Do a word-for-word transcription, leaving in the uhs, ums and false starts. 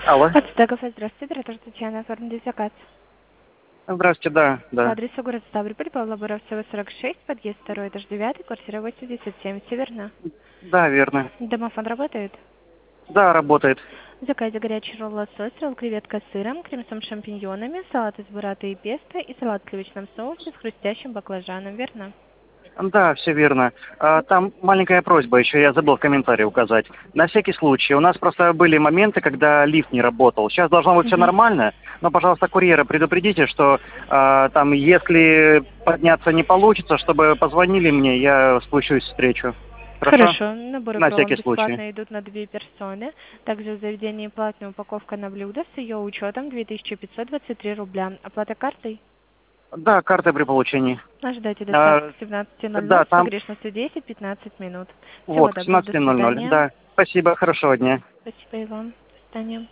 Алло. Подстегов, здравствуйте, оператор Татьяна, оформили заказ. Здравствуйте, да, По да. адресу город Ставрополь, Павла Буровцева, сорок шесть, подъезд второй, этаж девятый, квартира восемьдесят семь, Северна. Да, верно. Домофон работает? Да, работает. В заказе горячий ролл лосось, ролл креветка с сыром, крем-сом с шампиньонами, салат из буррата и песто и салат в сливочном соусе с хрустящим баклажаном, верно? Да, все верно. А, там маленькая просьба еще, я забыл в комментарии указать. На всякий случай, у нас просто были моменты, когда лифт не работал. Сейчас должно быть все Угу. нормально, но, пожалуйста, курьера предупредите, что а, там, если подняться не получится, чтобы позвонили мне, я спущусь встречу. Хорошо? Хорошо, наборы к На роллам всякий случай. бесплатно идут на две персоны. Также в заведении платная упаковка на блюдо с ее учетом две тысячи пятьсот двадцать три рубля. Оплата картой? Да, карта при получении. Ожидайте доставки А, к семнадцати ноль да, ноль с там погрешностью десять-пятнадцать минут. Всего вот, к доброго, до семнадцати ноль ноль. свидания. Да, спасибо, хорошего дня. Спасибо и вам. До свидания.